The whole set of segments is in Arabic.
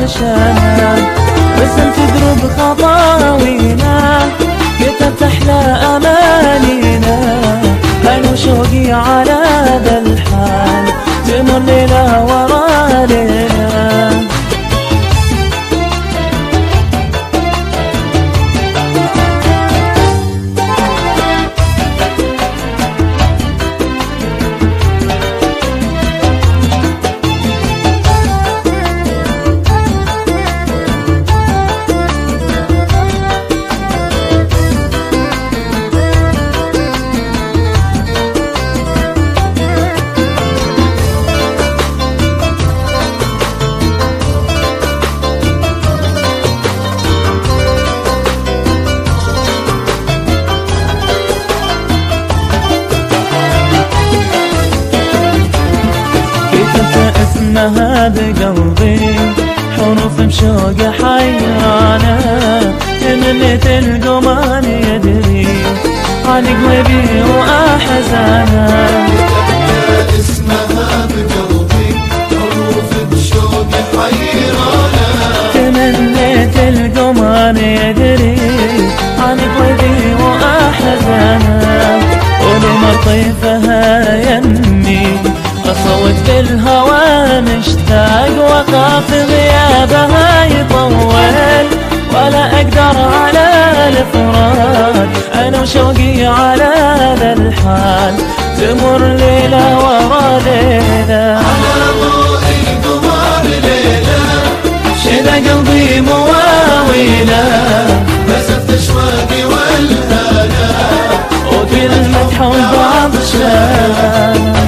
عطشانا، رسمت دروب خطاوينا، كتبت أحلى أمانينا. أنا وشوقي على ذا الحال تمر ليلة ورا ليلة. اسمها بقلبي حروف بشوق حيرانة، تمنيت القمان يدري عن قلبي وأحزانه. اسمها بقلبي حروف بشوق حيرانة، تمنيت القمان يدري عن قلبي وأحزانه. ولمطيفها يمي أصوت بالهوى مشتاق، وقاف غيابها يطول ولا أقدر على الفراق. أنا وشوقي على ذا الحال تمر ليلة ورا ليلة. على ضوء القمر ليلة شذا قلبي مواويله، مسفت أشواقي والهنا، وكلمة حب عطشان.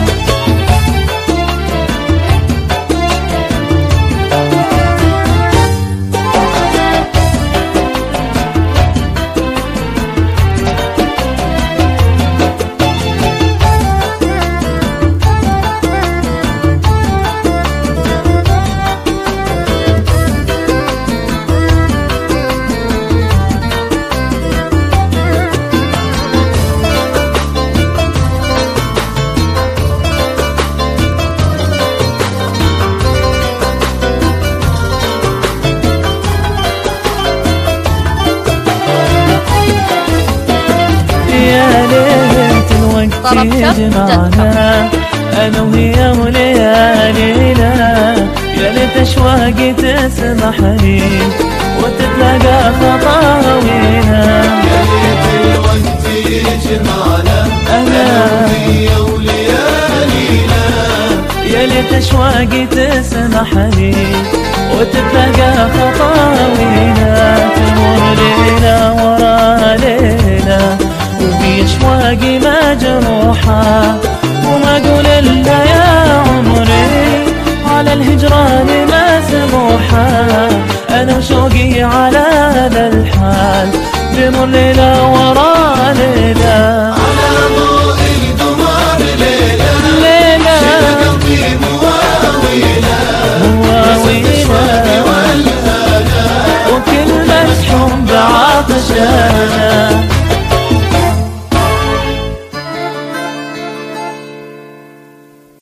يجمعنا أنا وهي وليالينا، يا ليت أشواقي تسمح لي وتتلاقى خطاوينا. يا ليت الوقت يجمعنا أنا وهي وليالينا، يا ليت أشواقي تسمح لي وتتلاقى خطاوينا. تمر ليلة ورا ليلة وفي أشواقي مجروحة، وما أقول إلا يا عمري على الهجران مسموحة. أنا وشوقي على ذا الحال تمر ليلة ورا ليلة.